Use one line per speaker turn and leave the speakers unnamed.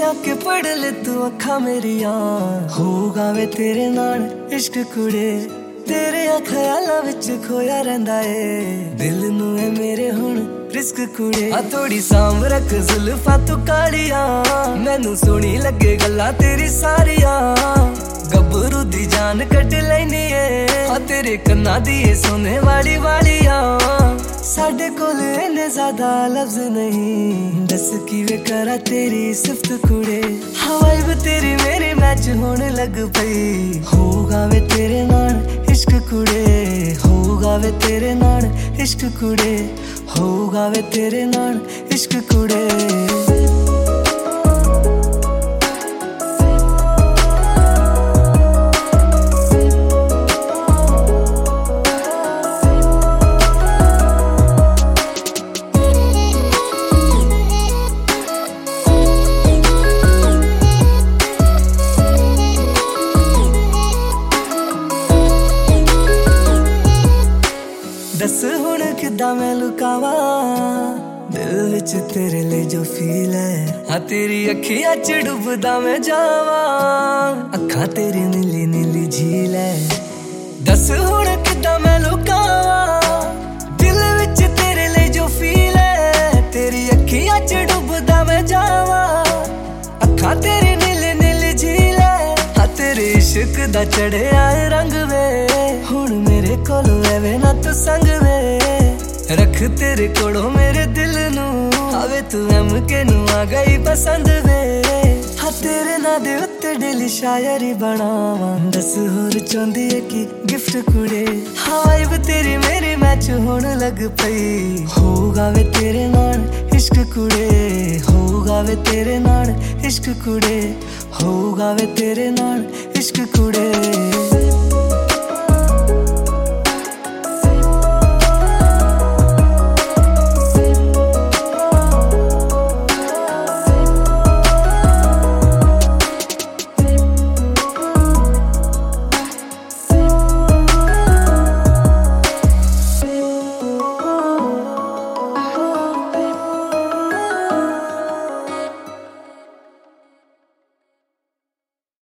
आके पढ़ ले तू अखा मेरिया, होगा वे तेरे नाल इश्क कुड़े। तेरे ख्यालां विच खोया रहिंदा ए, दिल नू है मेरे हुण रिस्क कुड़े। आ थोड़ी सांभ रख जुल्फां तू कालियां, मैनू सोहनी लगे गल्लां तेरी सारियां। गब्बरू दी जान कट लैनी ए, आ तेरे कन्नां दी सोने वाली वालियां। साडे कोल इन्ने ज्यादा लफ्ज नहीं, दस किवें करा तेरी सिफत कुड़े। वाइब तेरी मेरी मैच होने लग पई, होगा वे तेरे नाल इश्क कुड़े। होगा वे तेरे नाल इश्क कुड़े, होगा वे तेरे नाल इश्क कुड़े। दस हुण किद्दां मैं लुकावा, दिल विच तेरे लिए जो फील है। हाँ तेरी अखियां च डुबदा मैं जावा, अखा तेरी नीली नीली झील है। दस हुण किद्दां मैं लुकावा, दिल विच तेरे लिए जो फील है। तेरी अखियां च डुबदा मैं जावा, अखा तेरी नीली नीली झील है। हाँ तेरे इश्क दा चढ़िया रंग वे, हुण मेरे कोल एवे ना तू संग वे। रख तेरे कोड़ो मेरे दिल नू, आवे तू MK नू आ गई पसंद वे। हाँ तेरे ना दे उत्ते डेली शायरी बनावा, दस होर चाहंदी है कि गिफ्ट कुड़े। हाँ वाइब तेरी मेरी मैच होने लग पई, होगा वे तेरे नाल इश्क कुड़े। होगा वे तेरे नाल इश्क कुड़े, होगा वे तेरे नाल इश्क कुड़े।